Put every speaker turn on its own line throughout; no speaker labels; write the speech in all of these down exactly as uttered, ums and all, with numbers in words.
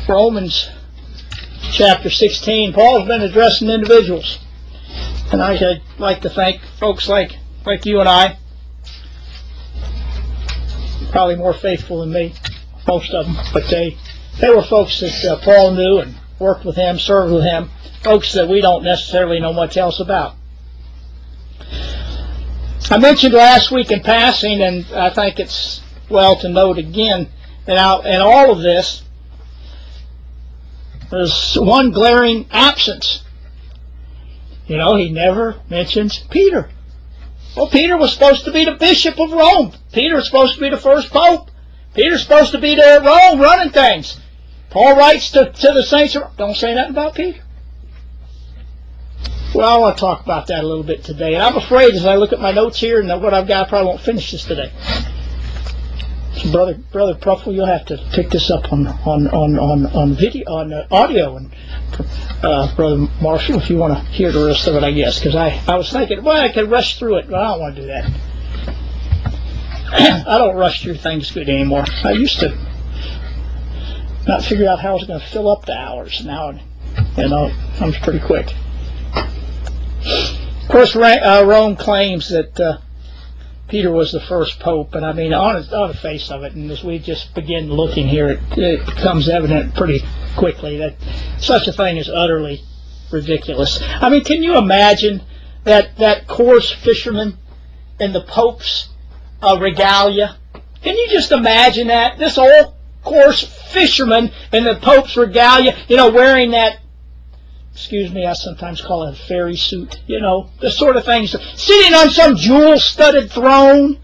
Romans chapter sixteen. Paul's been addressing individuals. And I'd like to thank folks like, like you and I, probably more faithful than me, most of them, but they, they were folks that uh, Paul knew and worked with him, served with him, folks that we don't necessarily know much else about. I mentioned last week in passing, and I think it's well to note again, that in all of this, there's one glaring absence. You know, he never mentions Peter. Well, Peter was supposed to be the Bishop of Rome. Peter was supposed to be the first Pope. Peter's supposed to be there at Rome running things. Paul writes to, to the saints, don't say nothing about Peter. Well, I want to talk about that a little bit today. And I'm afraid as I look at my notes here and what I've got, I probably won't finish this today. So brother, brother Pruffle, you'll have to pick this up on on on on, on video, on uh, audio, and uh, brother Marshall, if you want to hear the rest of it, I guess, because I I was thinking, well, I could rush through it, but I don't want to do that. I don't rush through things good anymore. I used to not figure out how I was going to fill up the hours. Now, you know, it comes pretty quick. Of course, uh, Rome claims that uh, Peter was the first pope, and I mean, on, on the face of it, and as we just begin looking here, it, it becomes evident pretty quickly that such a thing is utterly ridiculous. I mean, can you imagine that, that coarse fisherman in the Pope's uh, regalia? Can you just imagine that? This old coarse fisherman in the Pope's regalia, you know, wearing that, excuse me, I sometimes call it a fairy suit, you know, the sort of things, sitting on some jewel-studded throne.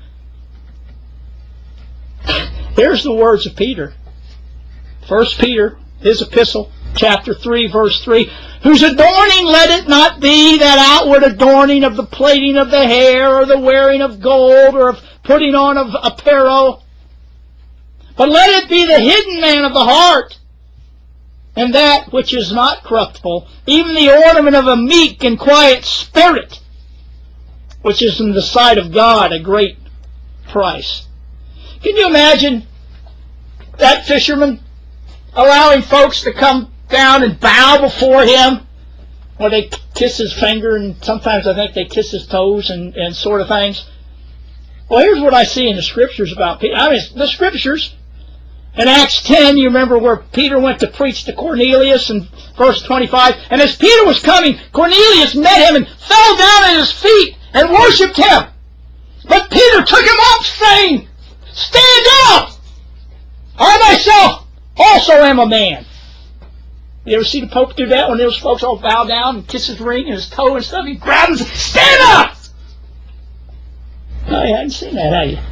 Here's the words of Peter. First Peter, his epistle, chapter three, verse three, whose adorning let it not be that outward adorning of the plaiting of the hair, or the wearing of gold, or of putting on of apparel, but let it be the hidden man of the heart, and that which is not corruptible, even the ornament of a meek and quiet spirit, which is in the sight of God a great price. Can you imagine that fisherman allowing folks to come down and bow before him, or they kiss his finger, and sometimes I think they kiss his toes and, and sort of things? Well, here's what I see in the Scriptures about Peter. I mean, the Scriptures. In Acts ten, you remember where Peter went to preach to Cornelius in verse twenty-five. And as Peter was coming, Cornelius met him and fell down at his feet and worshipped him. But Peter took him up, saying, "Stand up! I myself also am a man." You ever see the Pope do that when those folks all bow down and kiss his ring and his toe and stuff? He grabs him and says, "Stand up!" No, you hadn't seen that, have you?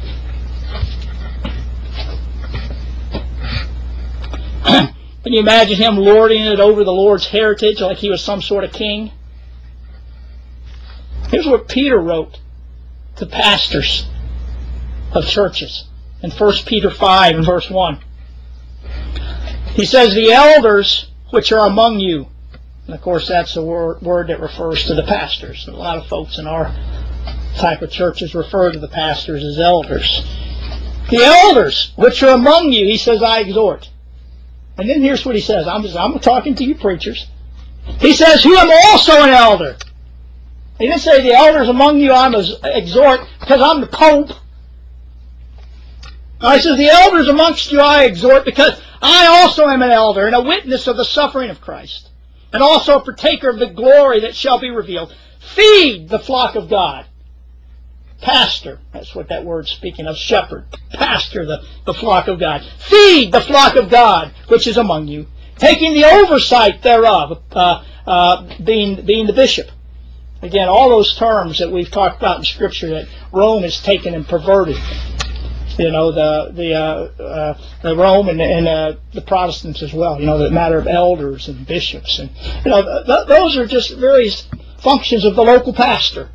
Can you imagine him lording it over the Lord's heritage like he was some sort of king? Here's what Peter wrote to pastors of churches in First Peter five and verse one. He says, "The elders which are among you," and of course that's a word, word that refers to the pastors. A lot of folks in our type of churches refer to the pastors as elders. "The elders which are among you," he says, "I exhort." And then here's what he says. I'm just, I'm talking to you preachers. He says, "Who am also an elder." He didn't say the elders among you I'm as exhort because I'm the Pope. No, he says the elders amongst you I exhort because I also am an elder and a witness of the suffering of Christ, and also a partaker of the glory that shall be revealed. Feed the flock of God. Pastor, that's what that word's speaking of, shepherd. Pastor the, the flock of God. Feed the flock of God, which is among you, taking the oversight thereof, uh, uh, being, being the bishop. Again, all those terms that we've talked about in Scripture that Rome has taken and perverted. You know, the the, uh, uh, the Rome and, and uh, the Protestants as well. You know, the matter of elders and bishops. And, you know, th th those are just various functions of the local pastor.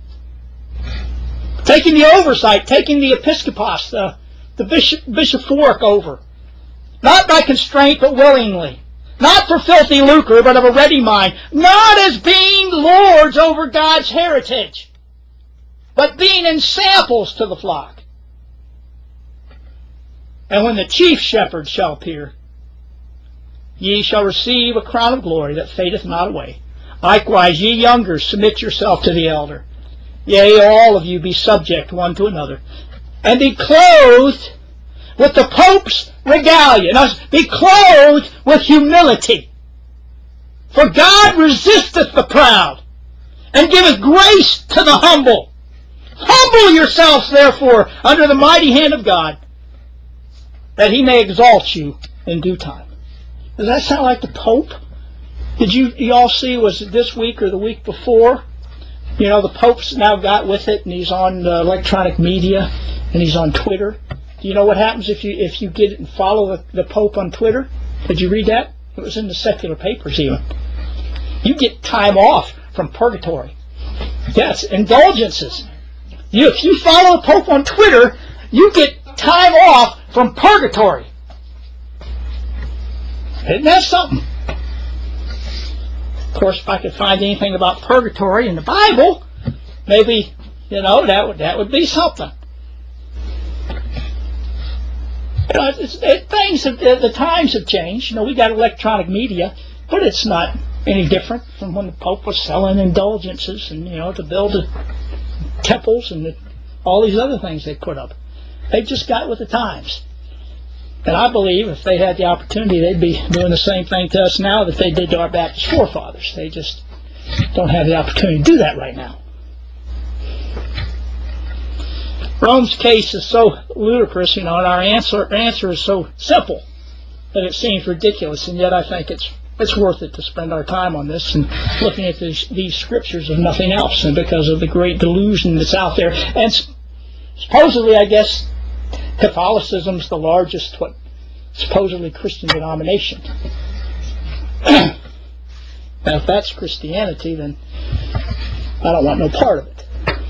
Taking the oversight, taking the episkopos, the, the bishop, bishopric over. Not by constraint, but willingly. Not for filthy lucre, but of a ready mind. Not as being lords over God's heritage, but being ensamples to the flock. And when the chief shepherd shall appear, ye shall receive a crown of glory that fadeth not away. Likewise, ye younger, submit yourself to the elder. Yea, all of you be subject one to another, and be clothed with the Pope's regalia. Now, be clothed with humility. For God resisteth the proud, and giveth grace to the humble. Humble yourselves, therefore, under the mighty hand of God, that he may exalt you in due time. Does that sound like the Pope? Did you, you all see, was it this week or the week before? You know, the Pope's now got with it, and he's on uh, electronic media, and he's on Twitter. Do you know what happens if you if you get it and follow the, the Pope on Twitter? Did you read that? It was in the secular papers even. You get time off from purgatory. Yes, indulgences. You, if you follow the Pope on Twitter, you get time off from purgatory. Isn't that something? Of course, if I could find anything about purgatory in the Bible, maybe, you know, that would that would be something. You know, it's, it, things have, the times have changed. You know, we got electronic media, but it's not any different from when the Pope was selling indulgences and, you know, to build the temples and the, all these other things they put up. They just got with the times. And I believe if they had the opportunity, they'd be doing the same thing to us now that they did to our Baptist forefathers. They just don't have the opportunity to do that right now. Rome's case is so ludicrous, you know, and our answer answer is so simple that it seems ridiculous, and yet I think it's it's worth it to spend our time on this and looking at these, these scriptures if nothing else, and because of the great delusion that's out there. And supposedly, I guess, Catholicism's the largest, what, supposedly Christian denomination. Now, if that's Christianity, then I don't want no part of it.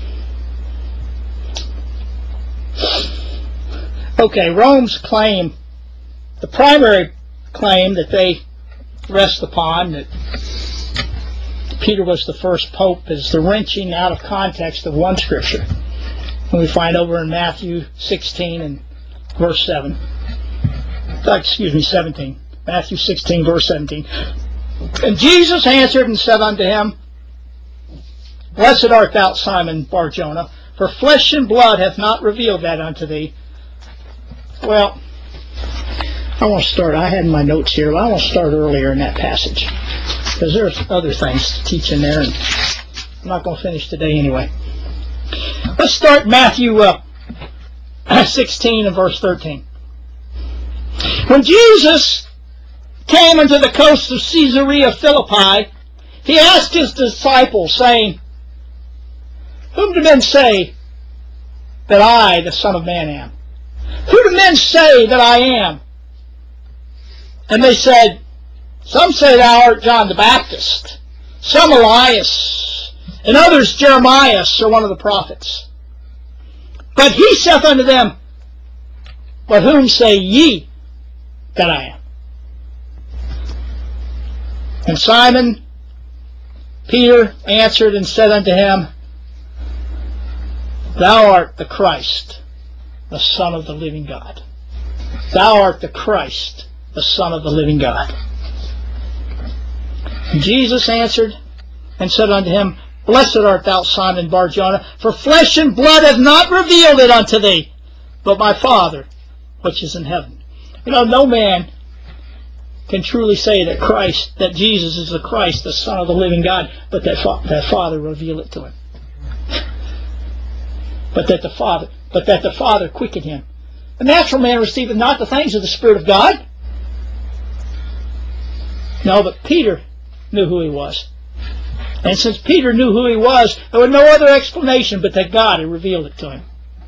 Okay, Rome's claim, the primary claim that they rest upon, that Peter was the first pope, is the wrenching out of context of one scripture. And we find over in Matthew sixteen and verse seven. Excuse me, seventeen. Matthew sixteen, verse seventeen. And Jesus answered and said unto him, Blessed art thou, Simon Bar-Jonah, for flesh and blood hath not revealed that unto thee. Well, I want to start, I had in my notes here, but I want to start earlier in that passage, because there's other things to teach in there, and I'm not going to finish today anyway. Let's start Matthew uh, sixteen and verse thirteen. When Jesus came into the coast of Caesarea Philippi, he asked his disciples, saying, Whom do men say that I, the Son of Man, am? Who do men say that I am? And they said, Some say thou art John the Baptist, some Elias, and others Jeremiah, or one of the prophets. But he saith unto them, But whom say ye that I am? And Simon Peter answered and said unto him, Thou art the Christ, the Son of the living God. Thou art the Christ, the Son of the living God. And Jesus answered and said unto him, Blessed art thou, Simon Bar-Jonah, for flesh and blood hath not revealed it unto thee, but my Father which is in heaven. You know, no man can truly say that Christ, that Jesus is the Christ, the Son of the living God, but that, fa that Father revealed it to him. But that the Father, but that the Father quickened him. The natural man receiveth not the things of the Spirit of God. No, but Peter knew who he was. And since Peter knew who he was, there was no other explanation but that God had revealed it to him.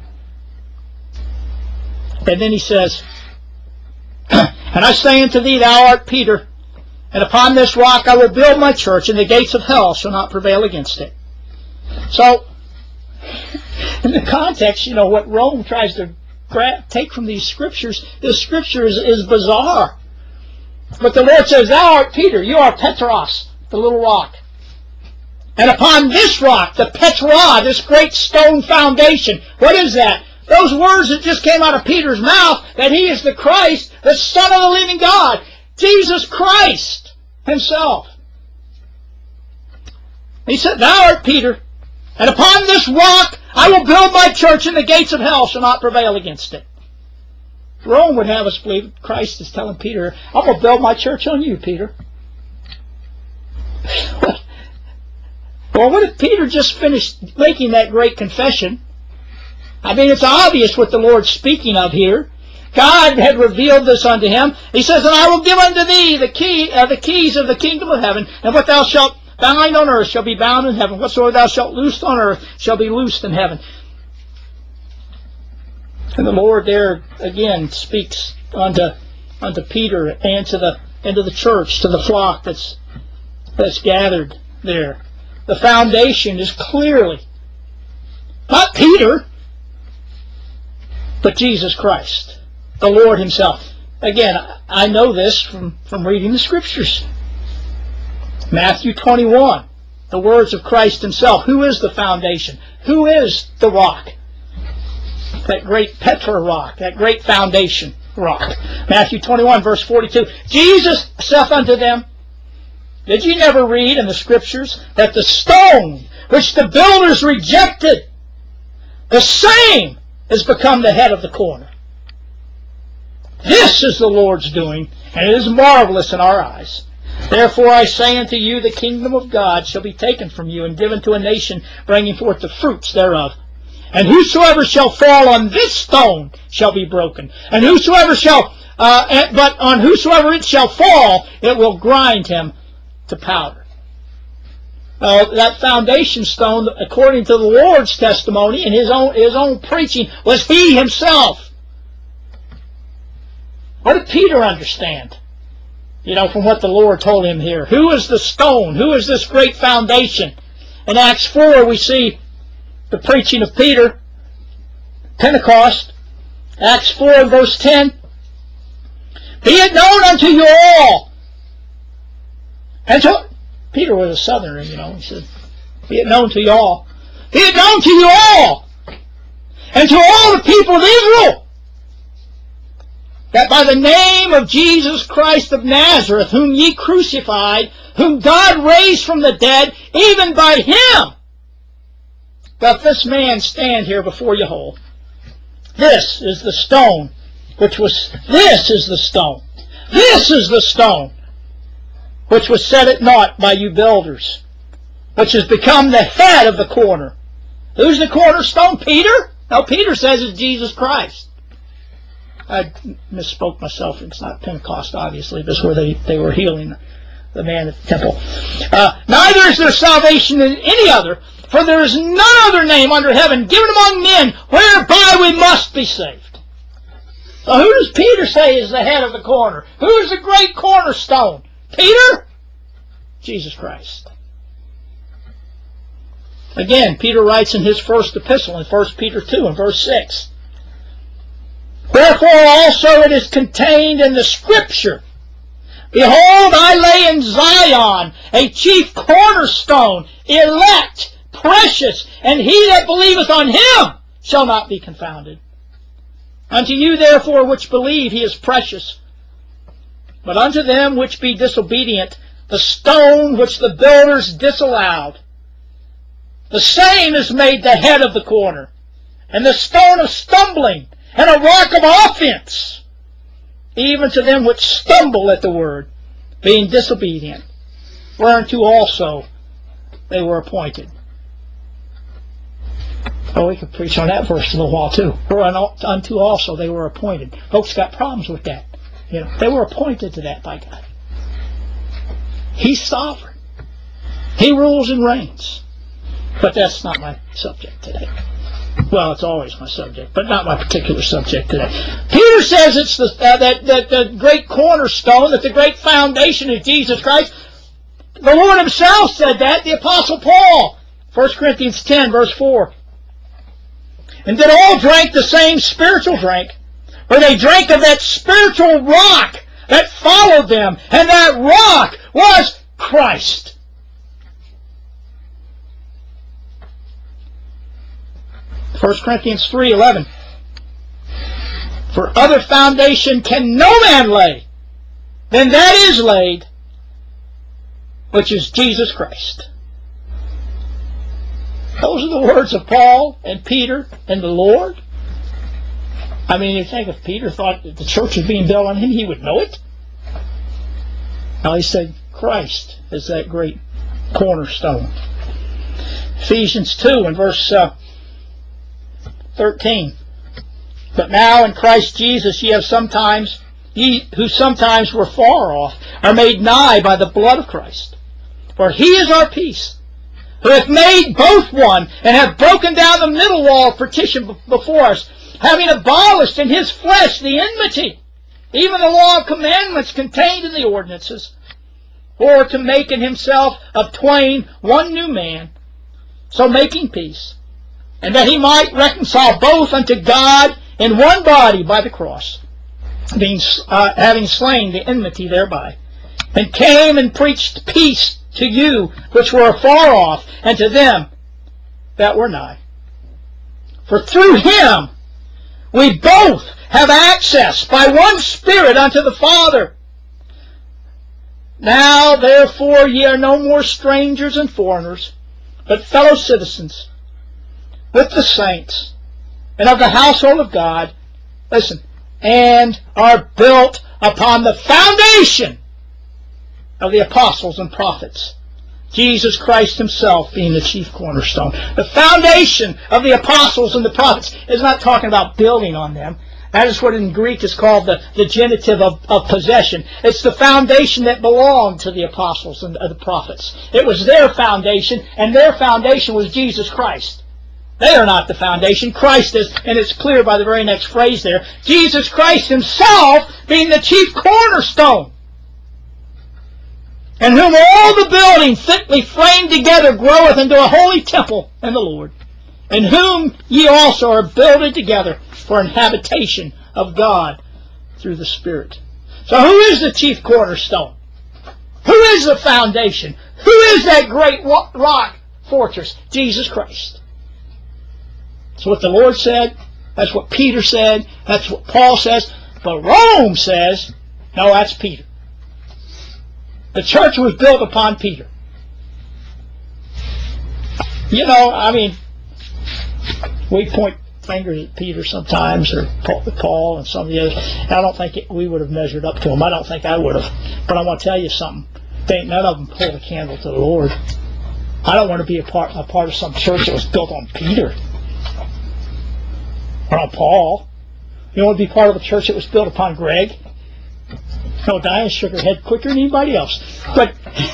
And then he says, And I say unto thee, thou art Peter, and upon this rock I will build my church, and the gates of hell shall not prevail against it. So, in the context, you know, what Rome tries to grab, take from these scriptures, this scripture is, is bizarre. But the Lord says, Thou art Peter, you are Petros, the little rock. And upon this rock, the Petra, this great stone foundation, what is that? Those words that just came out of Peter's mouth, that he is the Christ, the Son of the living God. Jesus Christ himself. He said, "Thou art Peter, and upon this rock I will build my church, and the gates of hell shall not prevail against it." Rome would have us believe Christ is telling Peter, "I'm going to build my church on you, Peter." Well, what if Peter just finished making that great confession? I mean, it's obvious what the Lord's speaking of here. God had revealed this unto him. He says, "And I will give unto thee the key, uh, the keys of the kingdom of heaven, and what thou shalt bind on earth shall be bound in heaven. Whatsoever thou shalt loose on earth shall be loosed in heaven." And the Lord there again speaks unto unto Peter and to the and to the church, to the flock that's that's gathered there. The foundation is clearly not Peter, but Jesus Christ, the Lord himself. Again, I know this from, from reading the Scriptures. Matthew twenty-one, the words of Christ himself. Who is the foundation? Who is the rock? That great Petra rock, that great foundation rock. Matthew twenty-one, verse forty-two. Jesus saith unto them, did ye never read in the Scriptures that the stone which the builders rejected, the same is become the head of the corner? This is the Lord's doing, and it is marvelous in our eyes. Therefore I say unto you, the kingdom of God shall be taken from you and given to a nation, bringing forth the fruits thereof. And whosoever shall fall on this stone shall be broken, and whosoever shall, uh, but on whosoever it shall fall, it will grind him to powder. Uh, that foundation stone, according to the Lord's testimony and his own his own preaching, was he himself. What did Peter understand? You know, from what the Lord told him here. Who is the stone? Who is this great foundation? In Acts four we see the preaching of Peter, Pentecost. Acts four and verse ten. Be it known unto you all. And to, Peter was a southerner, you know. He said, be it known to you all. Be it known to you all. And to all the people of Israel, that by the name of Jesus Christ of Nazareth, whom ye crucified, whom God raised from the dead, even by him doth this man stand here before you whole. This is the stone which was, this is the stone. This is the stone which was set at naught by you builders, which has become the head of the corner. Who's the cornerstone? Peter? No, Peter says it's Jesus Christ. I misspoke myself. It's not Pentecost, obviously. This is where they, they were healing the man at the temple. Uh, Neither is there salvation in any other, for there is none other name under heaven given among men whereby we must be saved. So who does Peter say is the head of the corner? Who is the great cornerstone? Peter? Jesus Christ. Again, Peter writes in his first epistle in First Peter two and verse six. Wherefore also it is contained in the Scripture, behold, I lay in Zion a chief cornerstone, elect, precious, and he that believeth on him shall not be confounded. Unto you therefore which believe he is precious. But unto them which be disobedient, the stone which the builders disallowed, the same is made the head of the corner, and the stone of stumbling, and a rock of offense, even to them which stumble at the word, being disobedient, whereunto also they were appointed. Oh, we could preach on that verse a little while too. Whereunto also they were appointed. Folks got problems with that. You know, they were appointed to that by God. He's sovereign. He rules and reigns. But that's not my subject today. Well, it's always my subject, but not my particular subject today. Peter says it's the, uh, that, that the great cornerstone, that the great foundation is Jesus Christ. The Lord himself said that. The Apostle Paul, First Corinthians ten, verse four. And did all drink the same spiritual drink, where they drank of that spiritual rock that followed them, and that rock was Christ. First Corinthians three eleven. For other foundation can no man lay then that is laid, which is Jesus Christ. Those are the words of Paul and Peter and the Lord. I mean, you think if Peter thought that the church was being built on him, he would know it. Now he said, Christ is that great cornerstone. Ephesians two and verse uh, thirteen. But now in Christ Jesus ye have sometimes, ye who sometimes were far off, are made nigh by the blood of Christ. For he is our peace, who hath made both one, and hath broken down the middle wall of partition before us, having abolished in his flesh the enmity, even the law of commandments contained in the ordinances, or to make in himself of twain one new man, so making peace, and that he might reconcile both unto God in one body by the cross, being uh, having slain the enmity thereby, and came and preached peace to you which were afar off, and to them that were nigh. For through him we both have access by one Spirit unto the Father. Now therefore ye are no more strangers and foreigners, but fellow citizens with the saints and of the household of God, listen, and are built upon the foundation of the apostles and prophets, Jesus Christ himself being the chief cornerstone. The foundation of the apostles and the prophets is not talking about building on them. That is what in Greek is called the, the genitive of, of possession. It's the foundation that belonged to the apostles and uh, the prophets. It was their foundation, and their foundation was Jesus Christ. They are not the foundation. Christ is, and it's clear by the very next phrase there, Jesus Christ himself being the chief cornerstone, in whom all the building fitly framed together groweth into a holy temple in the Lord, in whom ye also are builded together for an habitation of God through the Spirit. So who is the chief cornerstone? Who is the foundation? Who is that great rock fortress? Jesus Christ. That's what the Lord said. That's what Peter said. That's what Paul says. But Rome says, no, that's Peter. The church was built upon Peter. You know, I mean, we point fingers at Peter sometimes, or Paul and some of the others. I don't think it, we would have measured up to them. I don't think I would have. But I want to tell you something. They ain't none of them hold a candle to the Lord. I don't want to be a part, a part of some church that was built on Peter or on Paul. You want to be part of a church that was built upon Greg? No, Diane shook her head quicker than anybody else. But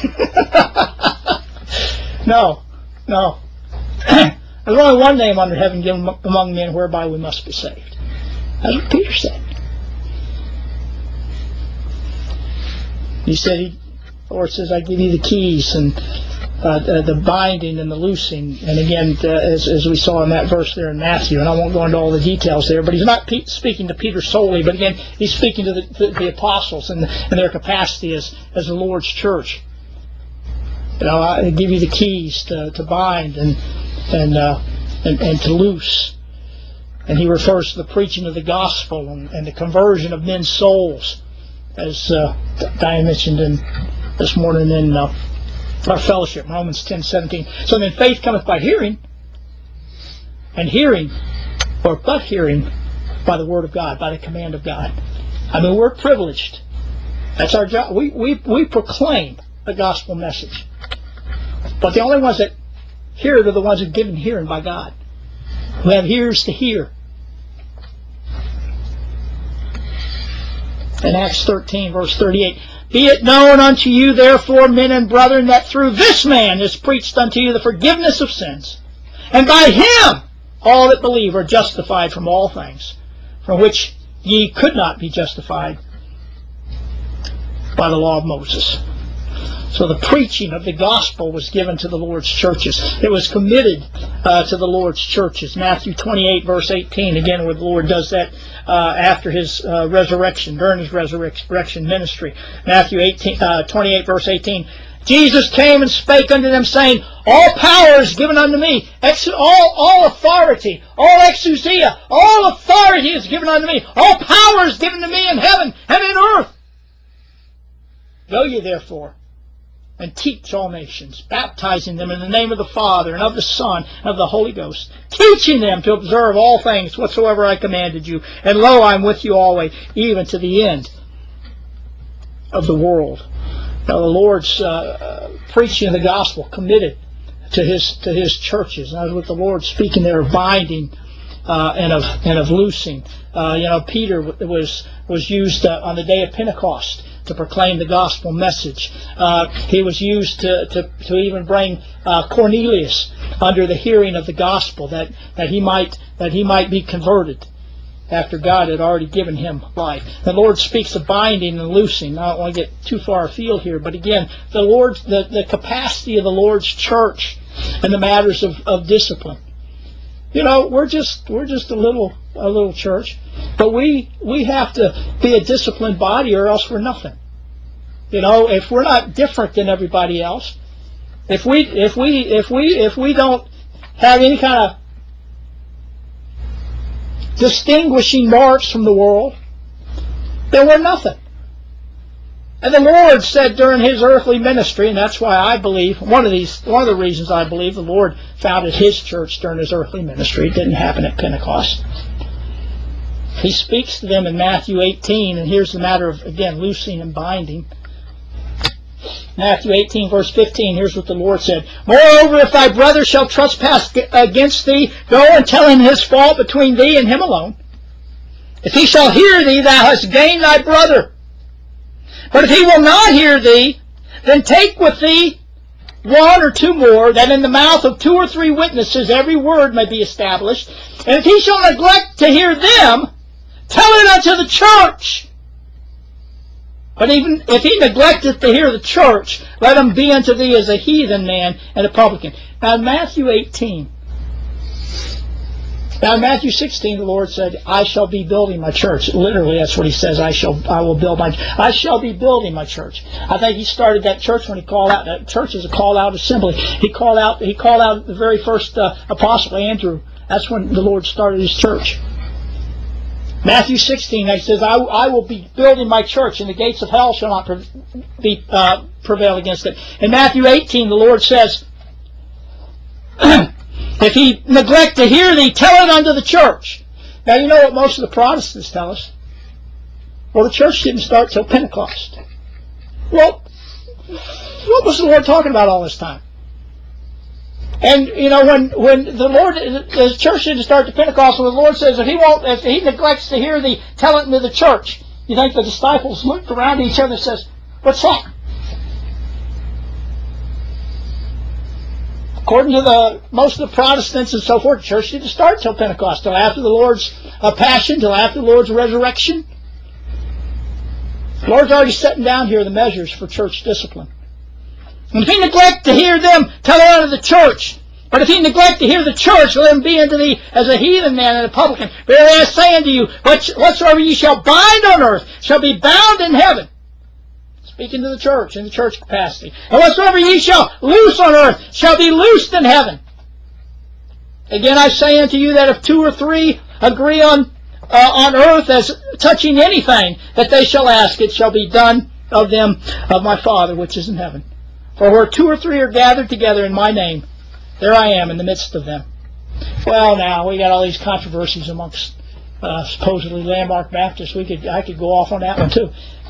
no, no. There's only one name under heaven given among men whereby we must be saved. That's what Peter said. He said, he, the Lord says, I give you the keys and uh, the, the binding and the loosing. And again, uh, as, as we saw in that verse there in Matthew, and I won't go into all the details there, but he's not pe- speaking to Peter solely, but again, he's speaking to the, the, the apostles and, and their capacity as, as the Lord's church. You know, I give you the keys to, to bind and and, uh, and and to loose. And he refers to the preaching of the gospel and, and the conversion of men's souls, as uh, Diane mentioned in, this morning in uh, our fellowship, Romans ten seventeen. So then faith cometh by hearing, and hearing, or but hearing, by the word of God, by the command of God. I mean, we're privileged. That's our job. We, we, we proclaim the gospel message. But the only ones that hear it are the ones who are given hearing by God, who have ears to hear. In Acts thirteen, verse thirty-eight, be it known unto you, therefore, men and brethren, that through this man is preached unto you the forgiveness of sins, and by him all that believe are justified from all things, from which ye could not be justified by the law of Moses. So the preaching of the gospel was given to the Lord's churches. It was committed uh, to the Lord's churches. Matthew twenty-eight, verse eighteen, again, where the Lord does that uh, after his uh, resurrection, during his resurrection ministry. Matthew eighteen, uh, twenty-eight, verse eighteen. Jesus came and spake unto them, saying, all power is given unto me. Ex- all, all authority, all exousia, all authority is given unto me. All power is given to me in heaven and in earth. Go ye therefore, and teach all nations, baptizing them in the name of the Father, and of the Son, and of the Holy Ghost, teaching them to observe all things whatsoever I commanded you. And lo, I am with you always, even to the end of the world. Now the Lord's uh, preaching the gospel, committed to his to his churches. And that's what the Lord's speaking there of binding uh, and of and of loosing. Uh, you know, Peter was was used uh, on the day of Pentecost to proclaim the gospel message. Uh, he was used to, to, to even bring uh, Cornelius under the hearing of the gospel, that, that he might that he might be converted after God had already given him life. The Lord speaks of binding and loosing. I don't want to get too far afield here, but again, the Lord, the, the capacity of the Lord's church in the matters of, of discipline. You know, we're just we're just a little a little church, but we we have to be a disciplined body, or else we're nothing. You know, if we're not different than everybody else, if we if we if we if we don't have any kind of distinguishing marks from the world, then we're nothing. And the Lord said during his earthly ministry, and that's why I believe, one of these, one of the reasons I believe the Lord founded his church during his earthly ministry. It didn't happen at Pentecost. He speaks to them in Matthew eighteen, and here's the matter of, again, loosing and binding. Matthew eighteen, verse fifteen, here's what the Lord said. Moreover, if thy brother shall trespass against thee, go and tell him his fault between thee and him alone. If he shall hear thee, thou hast gained thy brother. But if he will not hear thee, then take with thee one or two more, that in the mouth of two or three witnesses every word may be established. And if he shall neglect to hear them, tell it unto the church. But even if he neglecteth to hear the church, let him be unto thee as a heathen man and a publican. Now in Matthew eighteen, now in Matthew sixteen, the Lord said, I shall be building my church. Literally, that's what he says. I shall, I will build my, I shall be building my church. I think he started that church when he called out, that church is a called out assembly. He called out, he called out the very first uh, apostle, Andrew. That's when the Lord started his church. Matthew sixteen, he says, I, I will be building my church, and the gates of hell shall not pre- be, uh, prevail against it. In Matthew eighteen, the Lord says, if he neglect to hear thee, tell it unto the church. Now you know what most of the Protestants tell us. Well, the church didn't start till Pentecost. Well, what was the Lord talking about all this time? And you know, when when the Lord, the church didn't start to Pentecost, when the Lord says if he won't, if he neglects to hear thee, tell it into the church. You think the disciples looked around at each other and says, "What's that?" According to the most of the Protestants and so forth, the church didn't start till Pentecost, till after the Lord's uh, passion, till after the Lord's resurrection. The Lord's already setting down here the measures for church discipline. And if he neglect to hear them, tell it unto the church. But if he neglect to hear the church, let him be unto thee as a heathen man and a publican. Verily I say unto you, whatsoever ye shall bind on earth shall be bound in heaven. Speaking to the church in the church capacity. And whatsoever ye shall loose on earth shall be loosed in heaven. Again I say unto you that if two or three agree on uh, on earth as touching anything that they shall ask, it shall be done of them of my Father which is in heaven. For where two or three are gathered together in my name, there I am in the midst of them. Well, now we got all these controversies amongst uh, supposedly landmark Baptists. We could I could go off on that one too.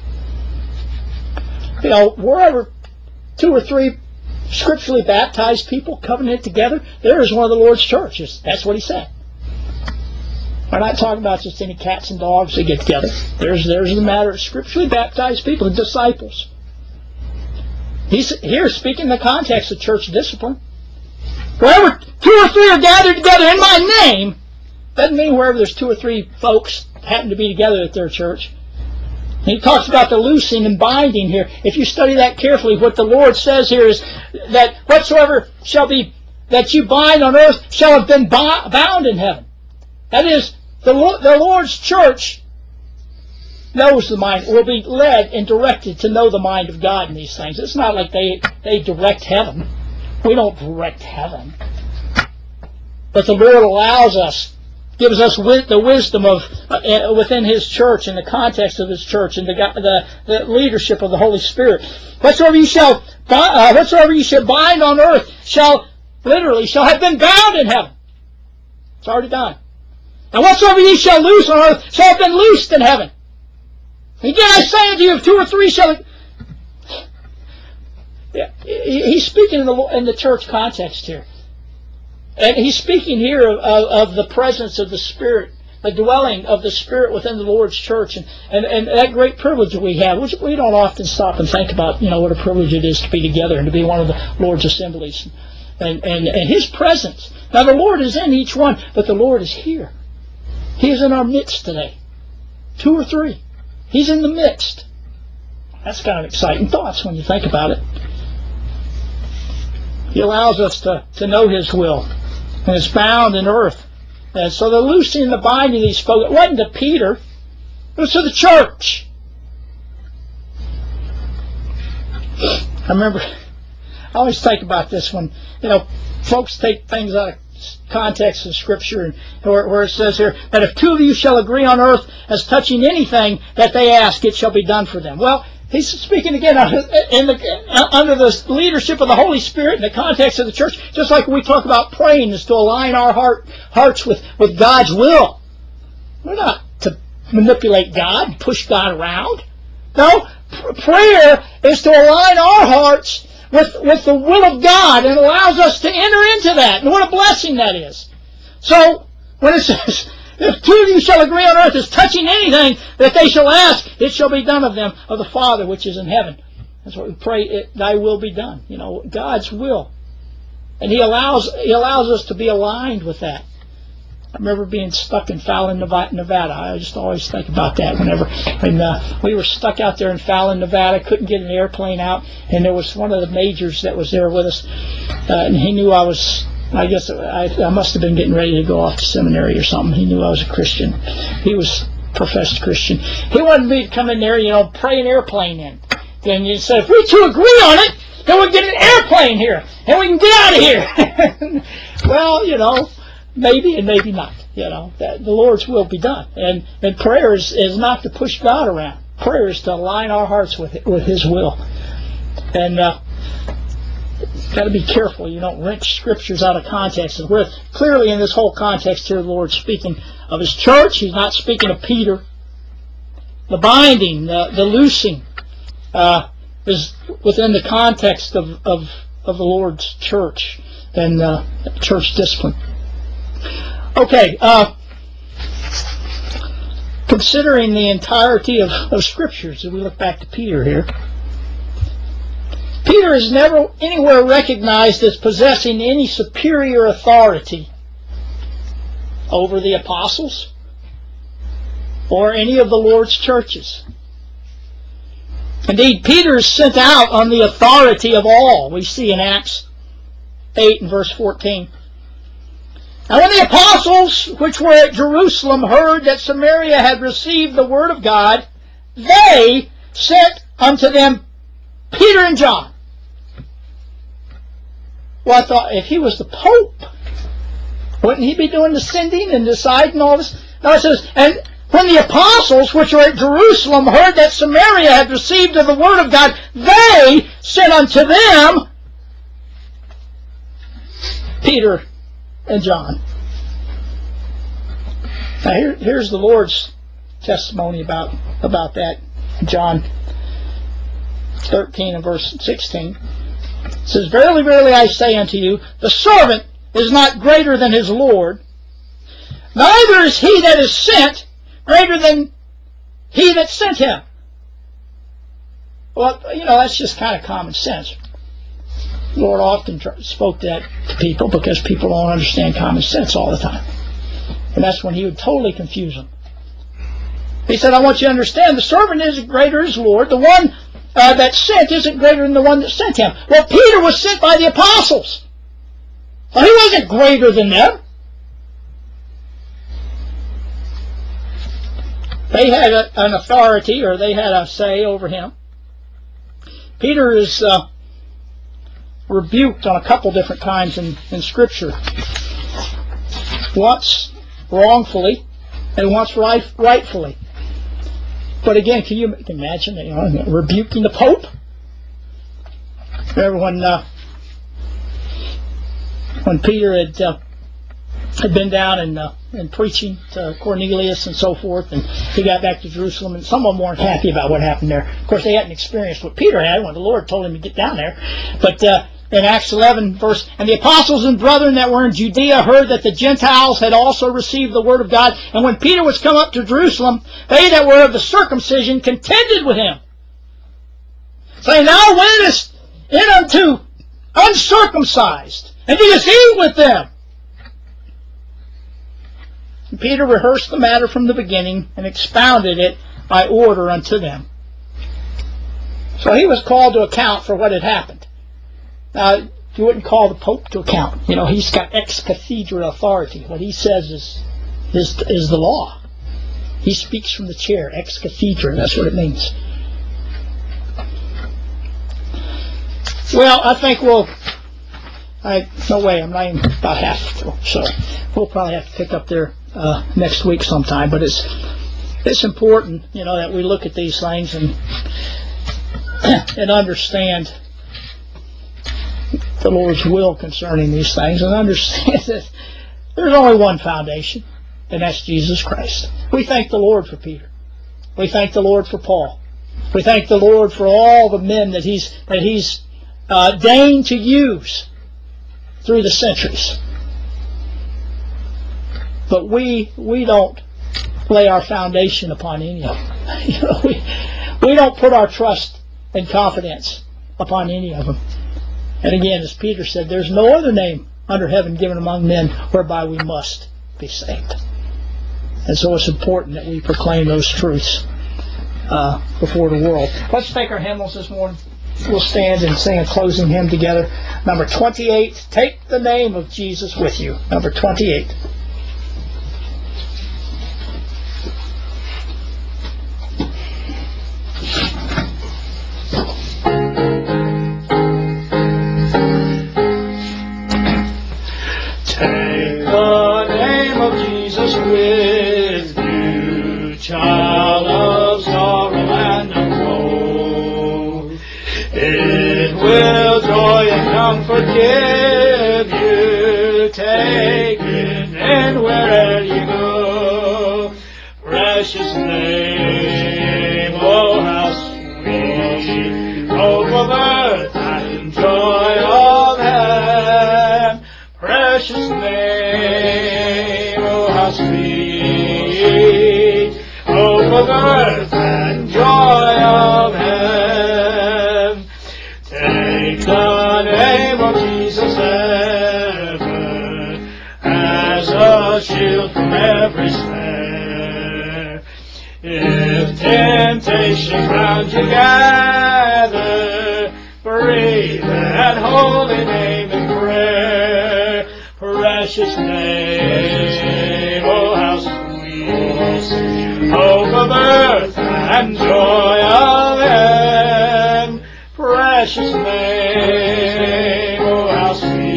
You know, wherever two or three scripturally baptized people covenant together, there is one of the Lord's churches. That's what he said. We're not talking about just any cats and dogs that get together. There's there's the matter of scripturally baptized people, the disciples. He's here speaking in the context of church discipline. Wherever two or three are gathered together in my name, doesn't mean wherever there's two or three folks happen to be together at their church. He talks about the loosing and binding here. If you study that carefully, what the Lord says here is that whatsoever shall be that you bind on earth shall have been bound in heaven. That is, the the Lord's church knows the mind, will be led and directed to know the mind of God in these things. It's not like they they direct heaven. We don't direct heaven. But the Lord allows us gives us wi- the wisdom of uh, within His church, in the context of His church, and the, the, the leadership of the Holy Spirit. Whatsoever you shall, uh, whatsoever you shall bind on earth shall, literally, shall have been bound in heaven. It's already done. And whatsoever ye shall loose on earth shall have been loosed in heaven. Again, I say unto you, if two or three shall... Yeah, he's speaking in the, in the church context here. And he's speaking here of, of, of the presence of the Spirit, the dwelling of the Spirit within the Lord's church, and, and, and that great privilege that we have, which we don't often stop and think about, you know, what a privilege it is to be together and to be one of the Lord's assemblies. And, and, and His presence. Now the Lord is in each one, but the Lord is here. He is in our midst today. Two or three. He's in the midst. That's kind of exciting thoughts when you think about it. He allows us to, to know His will. And it's bound in earth. And so the loosing and the binding of these folk, it wasn't to Peter, it was to the church. I remember, I always think about this when, you know, folks take things out of context of Scripture, and where, where it says here, that if two of you shall agree on earth as touching anything that they ask, it shall be done for them. Well, he's speaking again in the, under the leadership of the Holy Spirit in the context of the church, just like we talk about praying is to align our heart, hearts with, with God's will. We're not to manipulate God, push God around. No, prayer is to align our hearts with, with the will of God, and allows us to enter into that. And what a blessing that is. So, when it says, if two of you shall agree on earth as touching anything that they shall ask, it shall be done of them, of the Father which is in heaven. That's what we pray, it, thy will be done. You know, God's will. And He allows He allows us to be aligned with that. I remember being stuck in Fallon, Nevada. I just always think about that whenever when uh, we were stuck out there in Fallon, Nevada, couldn't get an airplane out, and there was one of the majors that was there with us, uh, and he knew I was, I guess I, I must have been getting ready to go off to seminary or something. He knew I was a Christian. He was professed Christian. He wanted me to come in there, you know, pray an airplane in. Then you said, if we two agree on it, then we'll get an airplane here, and we can get out of here. Well, you know, maybe and maybe not. You know, that the Lord's will be done. And and prayer is, is not to push God around. Prayer is to align our hearts with with His will. And uh, got to be careful you don't wrench Scriptures out of context. And we're clearly in this whole context here, the Lord's speaking of His church. He's not speaking of Peter. The binding, the, the loosing, uh, is within the context of, of, of the Lord's church and uh, church discipline. Okay, uh, considering the entirety of, of Scriptures, if we look back to Peter here, Peter is never anywhere recognized as possessing any superior authority over the apostles or any of the Lord's churches. Indeed, Peter is sent out on the authority of all. We see in Acts eight and verse fourteen. And when the apostles which were at Jerusalem heard that Samaria had received the word of God, they sent unto them Peter and John. Well, I thought, if he was the Pope, wouldn't he be doing the sending and deciding all this? No, it says, and when the apostles which were at Jerusalem heard that Samaria had received of the word of God, they sent unto them Peter and John. Now here, here's the Lord's testimony about, about that. John thirteen and verse sixteen. It says, Verily, verily, I say unto you, the servant is not greater than his Lord, neither is he that is sent greater than he that sent him. Well, you know, that's just kind of common sense. The Lord often spoke that to people because people don't understand common sense all the time. And that's when He would totally confuse them. He said, I want you to understand, the servant isn't greater than his Lord. The one uh, that sent isn't greater than the one that sent him. Well, Peter was sent by the apostles. Well, he wasn't greater than them. They had a, an authority, or they had a say over him. Peter is uh, rebuked on a couple different times in, in Scripture. Once wrongfully and once right, rightfully. But again, can you imagine, you know, rebuking the Pope? Remember when uh, when Peter had uh, had been down and uh, and preaching to Cornelius and so forth, and he got back to Jerusalem, and some of them weren't happy about what happened there. Of course, they hadn't experienced what Peter had when the Lord told him to get down there. But uh, in Acts eleven, verse, and the apostles and brethren that were in Judea heard that the Gentiles had also received the word of God. And when Peter was come up to Jerusalem, they that were of the circumcision contended with him, saying, Thou wentest in unto uncircumcised, and didst eat with them. And Peter rehearsed the matter from the beginning and expounded it by order unto them. So he was called to account for what had happened. Now, you wouldn't call the Pope to account. You know, he's got ex cathedra authority. What he says is, is, is the law. He speaks from the chair, ex cathedra, that's what it means. Well, I think we'll, I, no way, I'm not even about half through, so we'll probably have to pick up there uh, next week sometime, but it's, it's important, you know, that we look at these things and, and understand the Lord's will concerning these things, and understand that there's only one foundation, and that's Jesus Christ. We thank the Lord for Peter. We thank the Lord for Paul. We thank the Lord for all the men that He's that He's uh, deigned to use through the centuries. But we we don't lay our foundation upon any of them. You know, we we don't put our trust and confidence upon any of them. And again, as Peter said, there's no other name under heaven given among men whereby we must be saved. And so it's important that we proclaim those truths uh, before the world. Let's take our hymnals this morning. We'll stand and sing a closing hymn together. Number twenty-eight, Take the Name of Jesus with You. Number twenty-eight.
Take the name of Jesus with you, child of sorrow and of woe. It will joy and comfort give you. Take it and wherever you go. Precious name, oh how sweet, hope of earth and joy of heaven. Precious name, oh how sweet, hope of earth and joy of heaven. Take the name of Jesus ever as a shield from every snare. If temptation round you gather, breathe that holy name in prayer. Precious name, oh how sweet, hope of earth and joy of heaven. Precious name, oh how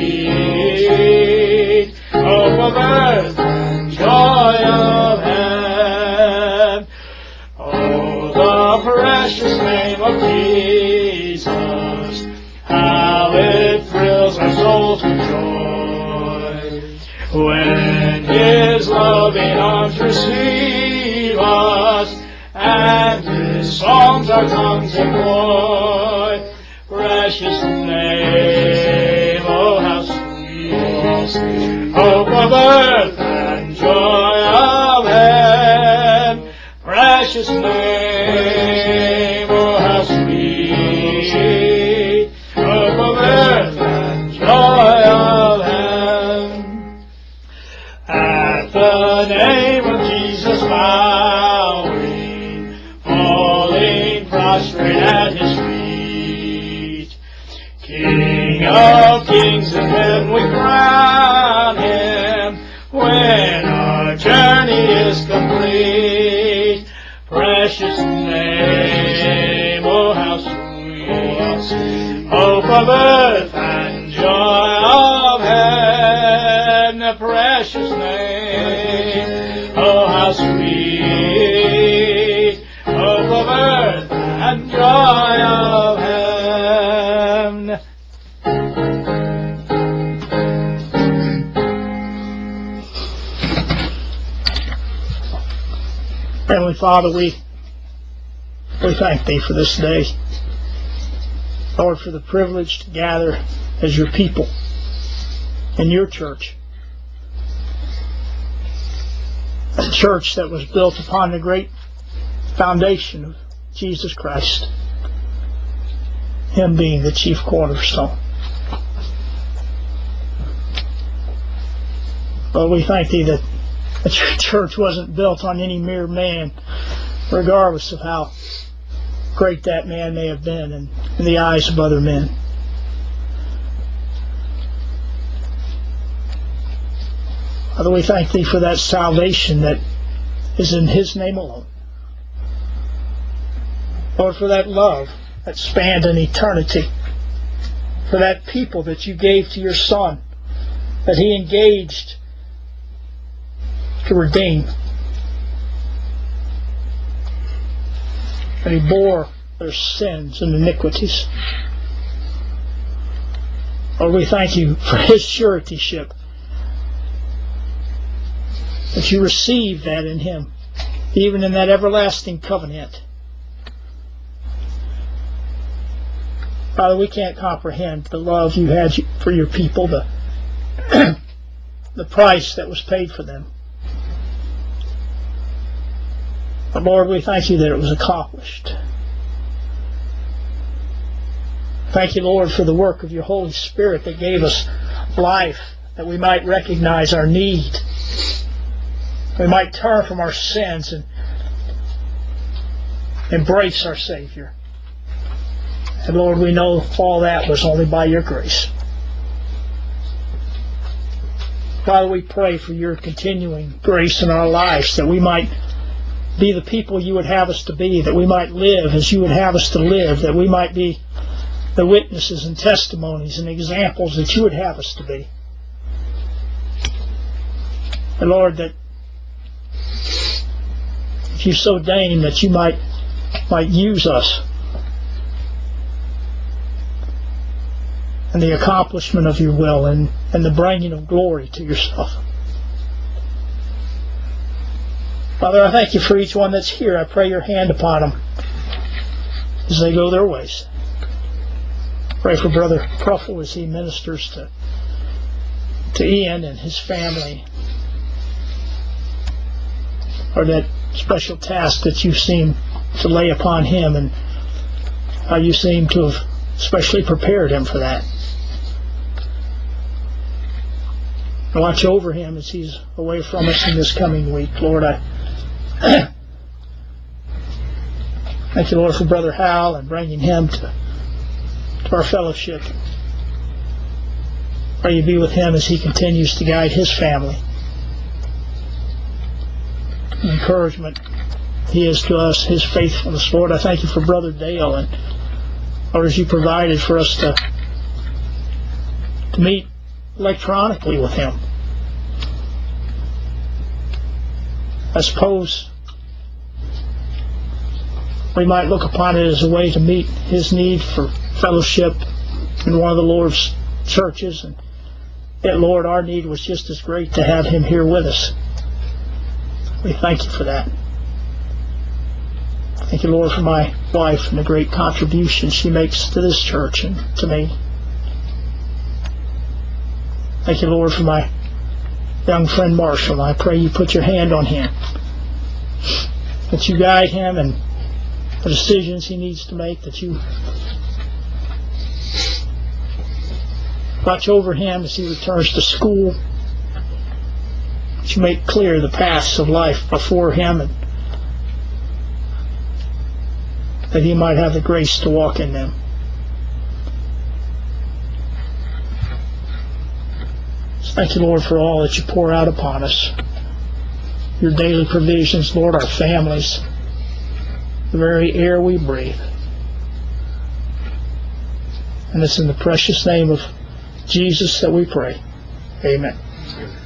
sweet, hope of earth and joy of heaven. Oh, the precious name of Jesus, how it thrills our souls with joy. When His loving arms receive us, and His songs our tongues employ. Precious name, oh how sweet, hope of earth and joy of heaven. Precious name, oh how sweet, hope of earth and joy of heaven. At the name of Jesus bowing, falling prostrate at His feet, King of kings and men we crown Him when our journey is complete. Precious name, oh how sweet, hope of earth and joy of heaven. Precious name, heaven.
Heavenly Father, we, we thank Thee for this day. Lord, for the privilege to gather as Your people in Your church. A church that was built upon the great foundation of Jesus Christ, Him being the chief cornerstone. Lord, we thank Thee that, that Your church wasn't built on any mere man, regardless of how great that man may have been in, in the eyes of other men. Father, we thank Thee for that salvation that is in His name alone. Lord, for that love that spanned an eternity, for that people that You gave to Your Son, that He engaged to redeem, that He bore their sins and iniquities. Lord, we thank You for His suretyship, that You receive that in Him, even in that everlasting covenant. Father, we can't comprehend the love You had for Your people, the, the price that was paid for them. But Lord, we thank You that it was accomplished. Thank You, Lord, for the work of Your Holy Spirit that gave us life, that we might recognize our need. We might turn from our sins and embrace our Savior. And Lord, we know all that was only by Your grace. Father, we pray for Your continuing grace in our lives, that we might be the people You would have us to be, that we might live as You would have us to live, that we might be the witnesses and testimonies and examples that You would have us to be. And Lord, that if You so deign, that You might might use us in the accomplishment of Your will and, and the bringing of glory to Yourself. Father, I thank You for each one that's here. I pray Your hand upon them as they go their ways. Pray for Brother Pruffle as he ministers to, to Ian and his family, or that special task that You seem to lay upon him, and how You seem to have especially prepared him for that. Watch over him as he's away from us in this coming week. Lord, I thank You, Lord, for Brother Hal and bringing him to, to our fellowship. Pray You be with him as he continues to guide his family. The encouragement he is to us, his faithfulness. Lord, I thank You for Brother Dale, and Lord, as You provided for us to, to meet electronically with him. I suppose we might look upon it as a way to meet his need for fellowship in one of the Lord's churches, and yet, Lord, our need was just as great to have him here with us. We thank You for that. Thank You, Lord, for my wife and the great contribution she makes to this church and to me. Thank You, Lord, for my young friend Marshall. I pray You put Your hand on him, that You guide him and the decisions he needs to make, that You watch over him as he returns to school, that You make clear the paths of life before him, and that he might have the grace to walk in them. Thank You, Lord, for all that You pour out upon us. Your daily provisions, Lord, our families, the very air we breathe. And it's in the precious name of Jesus that we pray. Amen.